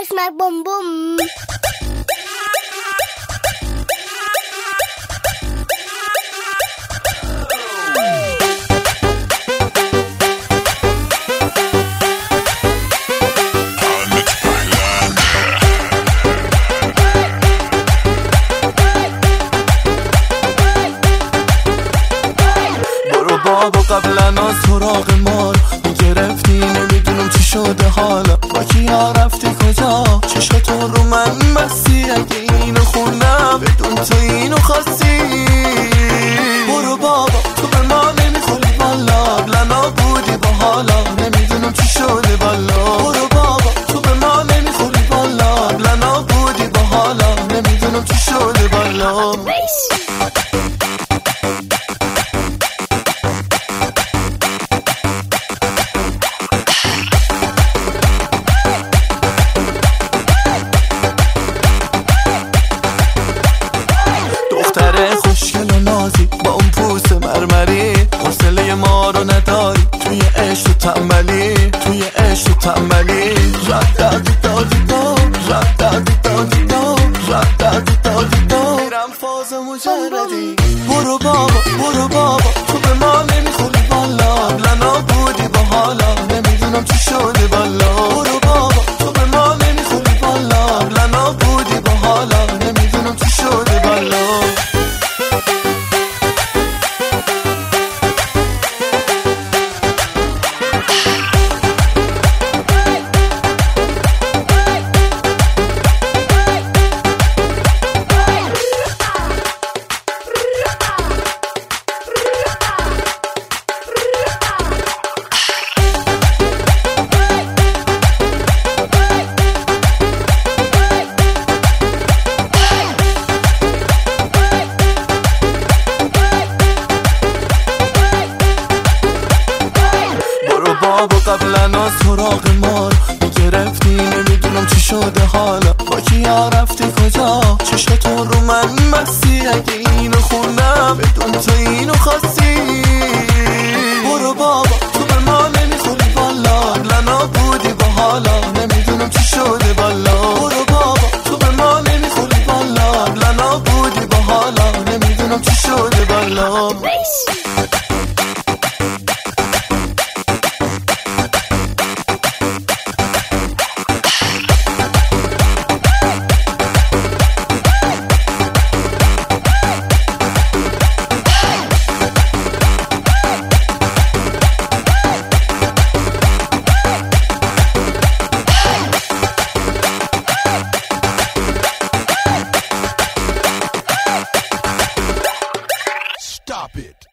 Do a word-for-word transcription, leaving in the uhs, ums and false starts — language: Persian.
boy smack boom boom. بابا قبلا از سراغ مار میگرفتی، نمیدونم چی شده حالا، با کیا رفتی کجا؟ چشاتون رو من بستی، اگه اینو خوندم بدون تو اینو خواستی. برو بابا تو به ما نمیخوری والا، قبلا بودی با حالا، نمیدونم چی شده والا. برو بابا تو به ما نمیخوری والا، قبلا بودی با حالا، نمیدونم چی شده والا. خوشگل و نازی با اون پوست مرمری، حوصله ما رو نداری توی عشق و تنبلی، توی عشق و تنبلی. رد دادی دادی دا، رد دادی دادی دا، رد دادی دادی دا، میرم فاز مجردی. برو بابا برو بابا تو به ما نمیخوری والا، قبلا بودی با حالا، نمیدونم چی شده والا. برو بابا تو به ما نمیخوری والا، قبلا بودی با حالا، نمیدونم چی شده والا. بابا قبلا از سراغ مار میگرفتی، نمیدونم چی شده حالا، با کیا رفتی کجا؟ چشاتون رو من بستی، اگه اینو خوندم بدون تو اینو خواستی. برو بابا تو به ما نمیخوری والا، قبلا بودی با حالا، نمیدونم چی شده والا. برو بابا تو به ما نمیخوری والا، قبلا بودی با حالا، نمیدونم چی شده والا. Stop it.